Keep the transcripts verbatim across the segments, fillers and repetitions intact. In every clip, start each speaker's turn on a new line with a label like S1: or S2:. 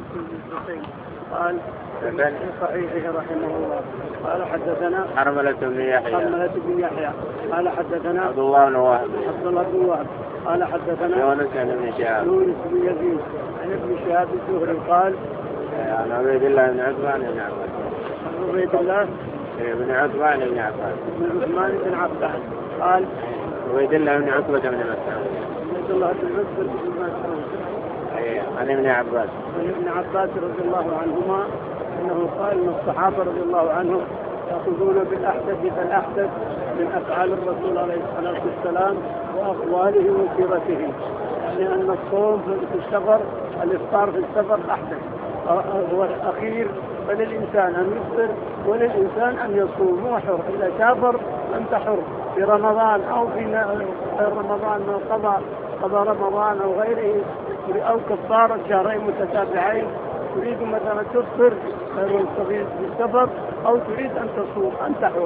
S1: قال في صحيحه رحمه الله قال حدثنا
S2: حرملة بن يحيى
S1: حرملة بن يحيى قال حدثنا
S2: عبد الله بن وهب
S1: عبد الله بن وهب قال حدثنا
S2: يونس بن شهاب
S1: يونس بن يزيد عن ابن شهاب الزهري قال
S2: عن عبيد الله بن عثمان بن عباس
S1: عبيد الله
S2: بن عثمان بن عباس
S1: بن عثمان بن عباس قال
S2: عبيد الله بن عتبة بن مسعود
S1: عبد الله بن عتبة بن مسعود
S2: عن ابن عباس
S1: عن ابن عباس رضي الله عنهما انه قال ان الصحابه رضي الله عنهم ياخذون بالاحدث فالاحدث من افعال الرسول عليه الصلاه والسلام واقواله وسيرته، يعني ان الصوم في السفر الافطار في السفر احدث هو الاخير، فللانسان ان يفطر وللانسان ان يصوم، هو حر اذا سافر انت حر في رمضان او في غير رمضان من قضى قضى رمضان او غيره او كفاره شهرين متتابعين، تريد مثلا تفطر في السفر او تريد ان تصوم انت حر.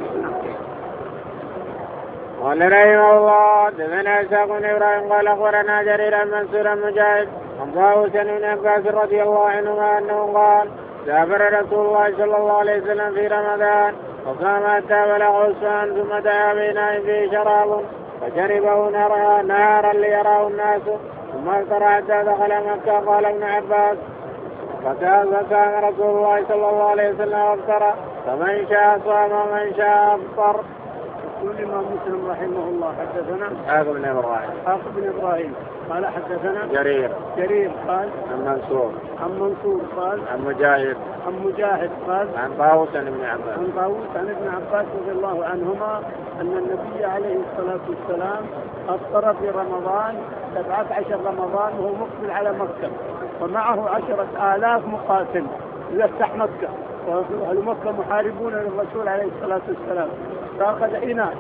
S2: قال رحمه الله حدثنا اسحاق بن ابراهيم قال اخبرنا جرير عن منصور عن مجاهد عن طاووس بن عباس رضي الله عنهما انه قال سافر رسول الله صلى الله عليه وسلم في رمضان وقام حتى بلغ عثمان ثم دعا بإناء فيه شراب فشربه نهارا ليراه الناس ثم افطر حتى دخل مكة. قال ابن عباس فكان رسول الله صلى الله عليه وسلم افطر فمن شاء صام ومن شاء افطر.
S1: يقول الإمام مسلم رحمه الله حدثنا
S2: اسحاق بن ابراهيم
S1: اسحاق بن ابراهيم قال حدثنا
S2: جرير
S1: جرير قال
S2: عن منصور
S1: عن منصور قال
S2: عن مجاهد
S1: عن مجاهد قال
S2: عن طاووس بن عباس
S1: عن طاووس عن ابن عباس رضي الله عنهما ان النبي عليه الصلاه والسلام افطر في رمضان سبعة عشر رمضان وهو مقبل على مكه ومعه عشرة آلاف مقاتل يفتح مكه، واهل مكه محاربون للرسول عليه الصلاه والسلام، فاخذ اناء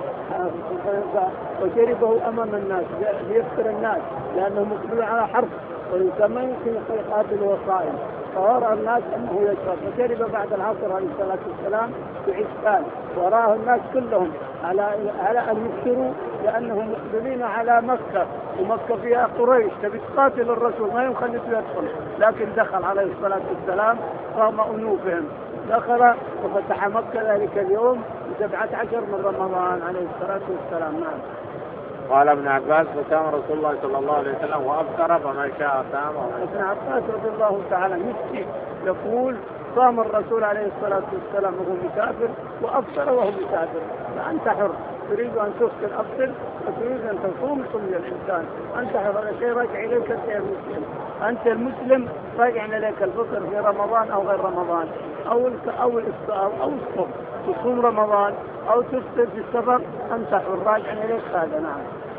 S1: وشربه امام الناس ليفطر الناس لانه مقبل على حرب والانسان ما يمكن يقاتل وهو صائم، فورى الناس انه يشرب فشرب بعد العصر عليه الصلاه والسلام بعشقان، وراه الناس كلهم على على ان يفطروا لانهم مقبلين على مكه ومكه فيها قريش تبي تقاتل الرسول ما يخليه يدخل، لكن دخل عليه الصلاه والسلام قام انوفهم دخل وفتح مكه ذلك اليوم بسبعة عشر من رمضان عليه الصلاه والسلام. نعم.
S2: قال ابن عباس فكان رسول الله صلى الله عليه وسلم وافطر فمن شاء صام.
S1: ابن عباس رضي الله تعالى عنه يقول صام الرسول عليه الصلاه والسلام وهو مسافر وافطر وهو مسافر، فانت حر تريد ان تفطر افطر وتريد ان تصوم صم الانسان، انت حر. هذا شيء راجع اليك انت يا مسلم، انت المسلم راجع اليك الفطر في رمضان او غير رمضان او او الافطار او الصوم، تصوم رمضان او تفطر في السفر انت حر راجع اليك هذا. نعم.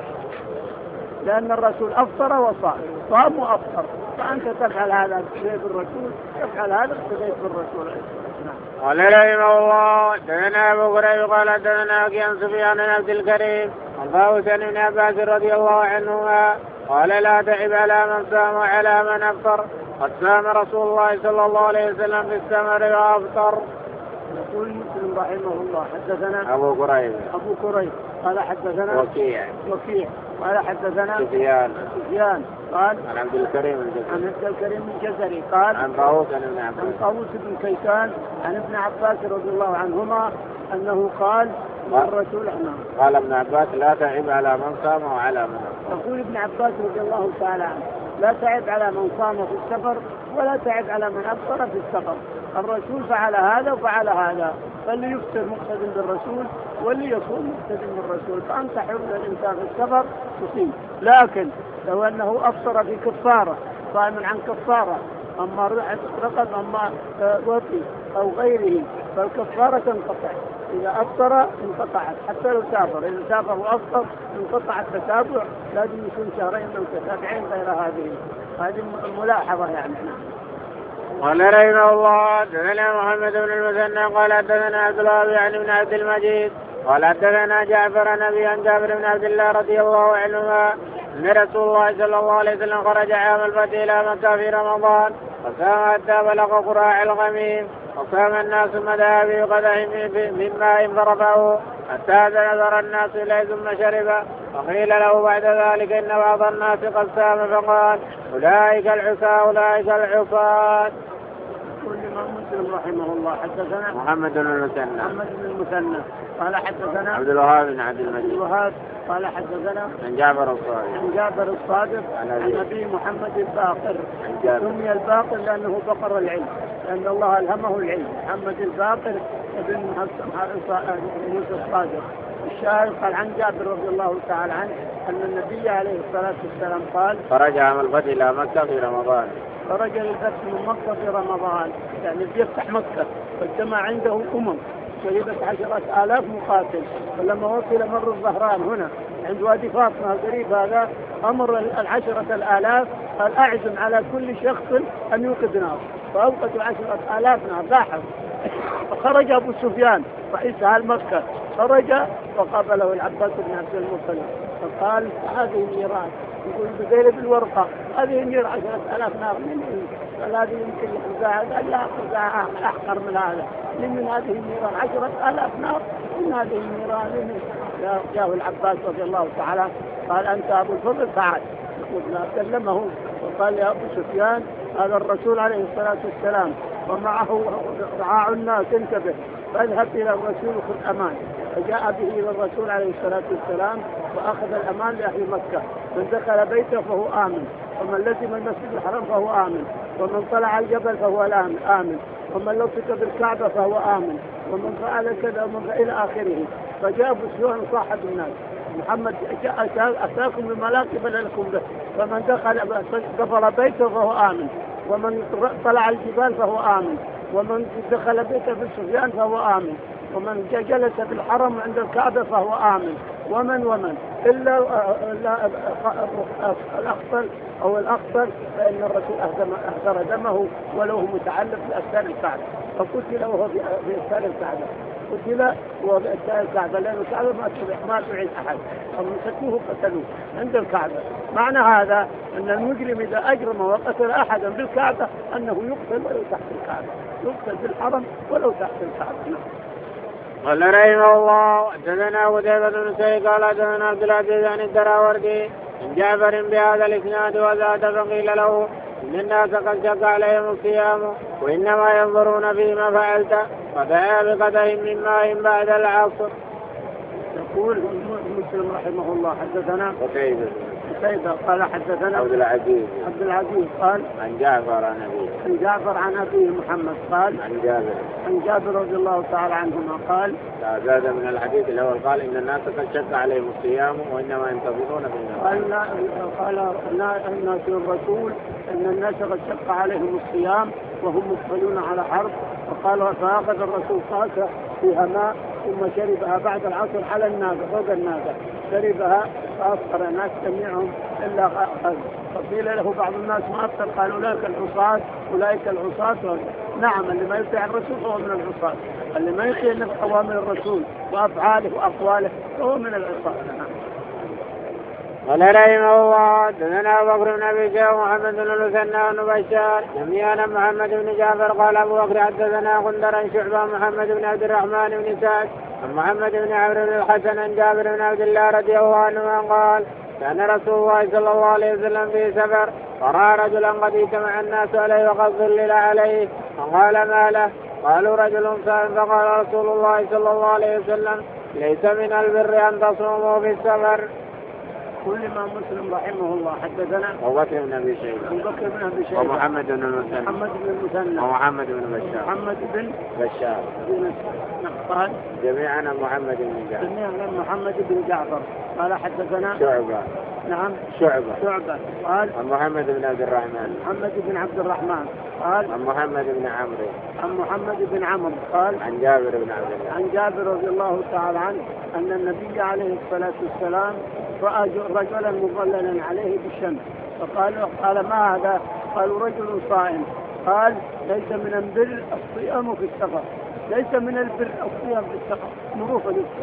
S1: لأن الرسول أفطر وصام صام وأفطر، فأنت تفعل هذا اقتديت بالرسول تفعل هذا اقتديت بالرسول.
S2: قال رحمه الله دنا أبو كريب قال دنا عن سفيان بن عبد الكريم عن طاووس بن عباس رضي الله عنهما قال لا تعب على من صام وعلى من أفطر، قد صام رسول الله صلى الله عليه وسلم في السمر وأفطر.
S1: يقول مسلم رحمه الله حدثنا
S2: أبو كريب
S1: أبو كريب قال حدثنا
S2: وكيع
S1: وكيع قال حدثنا
S2: سفيان
S1: سفيان قال
S2: عن عبد الكريم الجزري
S1: عن عبد الكريم الجزري قال
S2: عن طاووس بن عباس
S1: عن طاووس بن كيسان عن ابن عباس رضي الله عنهما أنه قال الرسول عنه
S2: قال ابن عباس لا تعب على من صام وعلى من أفطر.
S1: يقول ابن عباس رضي الله تعالى عنه لا تعب على من صام في السفر ولا تعب على من أفطر في السفر، الرسول فعل هذا وفعل هذا، فاللي يفطر مقتدٍ بالرسول واللي يصوم مقتدٍ بالرسول، فأنت حر الإنسان في السفر تصيم، لكن لو أنه أفطر في كفارة صائم عن كفارة أما رقد أما وطي أو غيره فالكفارة تنقطع، إذا أفطر انقطعت حتى لو سافر، إذا سافر وأفطر انقطع التتابع، لازم يكون شهرين متتابعين غير هذه، هذه الملاحظة يعني.
S2: قال رحمه الله دثنا محمد بن المثنى قال حدثنا عبد الله يعني بن عبد المجيد قال حدثنا جعفر نبي عن جابر بن عبد الله رضي الله عنهما ان رسول الله صلى الله عليه وسلم خرج عام الفتح الى مكه في رمضان فصام حتى بلغ قراع الغميم وصام الناس مدى في قدح من ماء فرفعه حتى نظر الناس اليه ثم شرب وقيل له بعد ذلك إن بعض الناس قد سام فقال أولئك العصاة أولئك العصاة.
S1: كل الإمام مسلم رحمه الله حدثنا
S2: محمد بن المثنى
S1: محمد بن المثنى قال حدثنا
S2: عبد الوهاب بن عبد المجيد
S1: عبد الوهاب قال حدثنا
S2: عن جابر الصادق
S1: عن جابر الصادق
S2: عن
S1: عن أبي محمد الباقر.
S2: عن جابر
S1: سمي الباقر لأنه بقر العلم، لأن الله ألهمه العلم. محمد الباقر ابن موسى الصادق. الشاهد قال عن جابر رضي الله تعالى عنه أن النبي عليه الصلاة والسلام قال
S2: خرج عام الفتح إلى مكة في رمضان.
S1: خرج للفتح من مكة في رمضان، يعني بيفتح مكة واجتمع عنده أمم شهدت عشرة آلاف مقاتل. فلما وصل مر الظهران هنا عند وادي فاطمة القريب هذا أمر العشرة الآلاف قال أعزم على كل شخص أن يوقد نار، فأوقدوا عشرة آلاف نار لاحظ. فخرج أبو سفيان رئيس أهل مكة، خرج وقابله العباس بن عبد المطلب فقال هذه النيران، يقول بذيل بالورقة هذه النير عشرة آلاف نار من قال هذه يمكن خزاعة، قال لا خزاعة أحقر من هذا. من هذه النيران عشرة آلاف نار من هذه النيران. جاءه العباس رضي الله تعالى قال أنت أبو الفضل تعال. كلمه وقال يا أبو سفيان هذا الرسول عليه الصلاة والسلام ومعه رعاع الناس انتبه، فاذهب إلى الرسول خذ أمان. فجاء به إلى الرسول عليه الصلاة والسلام وأخذ الأمان لأهل مكة. من دخل بيته فهو آمن، ومن لزم المسجد الحرام فهو آمن، ومن طلع الجبل فهو آمن، ومن لصق بالكعبة فهو آمن، ومن فعل كذا ومن إلى آخره. فجاء أبو سفيان صاحب الناس محمد أتاكم بملاقب لكم به، فمن دخل قفل بيته فهو آمن، ومن طلع الجبال فهو آمن، ومن دخل بيته بالسفيان فهو آمن، ومن جلس بالحرم عند الكعبة فهو آمن، ومن ومن إلا الأخطل أو الأخطل فإن الرسول أهدر دمه ولو متعلق بأستار الكعبة، فقتل وهو في أستار الكعبة، قتل وهو في أستار الكعبة، لأن الكعبة ما تعيد أحد، فمسكوه قتلوه عند الكعبة. معنى هذا أن المجرم إذا أجرم وقتل أحدا بالكعبة أنه يقتل ولو تحت الكعبة، يقتل بالحرم ولو تحت الكعبة.
S2: قال رحمه الله حدثنا قتيبة بن سعيد قال حدثنا عبد العزيز عن الدراوردي عن جعفر بهذا الاسناد وزاد فقيل له ان الناس قد شق عليهم الصيام وانما ينظرون فيما فعلت فدعا بقدح من ماء بعد العصر.
S1: يقول مسلم رحمه الله حدثنا
S2: قتيبة
S1: قتيبة قال حدثنا
S2: عبد العزيز
S1: عبد العزيز قال
S2: عن جعفر عن أبيه
S1: عن جعفر عن أبيه محمد قال
S2: عن جابر
S1: عن جابر رضي الله تعالى عنهما قال
S2: زاد من الحديث الأول قال إن الناس قد شق عليهم الصيام وإنما ينتظرون في النار.
S1: قال قال الناس الرسول إن الناس قد شق عليهم الصيام وهم مقبلون على حرب، فقال فأخذ الرسول طاسة فيها ماء ثم شربها بعد العصر على الناقة فوق الناقة، شربها فأفطر الناس جميعهم إلا أخذ. فقيل له بعض الناس ما أفطر، قال أولئك العصاة أولئك العصاة. نعم اللي ما يطيع الرسول فهو من العصاة، اللي ما يطيع أوامر الرسول وأفعاله وأقواله فهو من العصاة.
S2: قال رحمه الله حدثنا أبو بكر بن أبي شيبة ومحمد بن المثنى بن بشار جميعا محمد بن جعفر قال أبو بكر حدثنا غندر عن شعبة محمد بن عبد الرحمن بن سعد عن محمد بن عمرو بن الحسن عن جابر بن عبد الله رضي الله عنه قال كان رسول الله صلى الله عليه وسلم في سفر فرأى رجلا قد اجتمع الناس عليه وقد ظلل عليه فقال ما له؟ قالوا رجل صائم، فقال رسول الله صلى الله عليه وسلم ليس من البر أن تصوموا في السفر.
S1: كل ما مسلم رحمه الله حدثنا
S2: أبو بكر بن أبي شيبة
S1: أبو بكر بن أبي شيبة
S2: ومحمد بن المثنى
S1: محمد بن المثنى
S2: ومحمد بن بشار
S1: محمد بن
S2: بشار
S1: قال
S2: جميعا محمد بن جعفر
S1: جميعا محمد بن جعفر قال حدثنا
S2: شعبة
S1: نعم
S2: شعبة
S1: شعبة قال
S2: عن محمد بن عبد الرحمن
S1: محمد بن عبد الرحمن قال
S2: عن محمد بن عمرو
S1: عن محمد بن عمرو قال
S2: عن جابر بن عبد الله
S1: عن جابر رضي الله تعالى عنه أن النبي عليه الصلاة والسلام رأى رجلا مظللا عليه بالشمس، فقال قال ما هذا؟ قالوا رجل صائم. قال ليس من البر الصيام في السفر، ليس من البر الصيام في السفر، مروه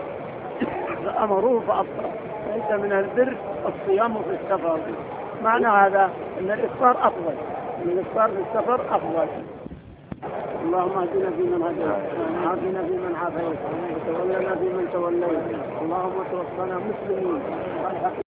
S1: فأمروه فأفطر، ليس من البر الصيام في السفر. معنى هذا أن الإفطار أفضل، أن الإفطار في السفر أفضل. اللهم اهدنا فيمن هديت وعافنا فيمن عافيت وتولنا فيمن توليت اللهم توفنا مسلمين والحقنا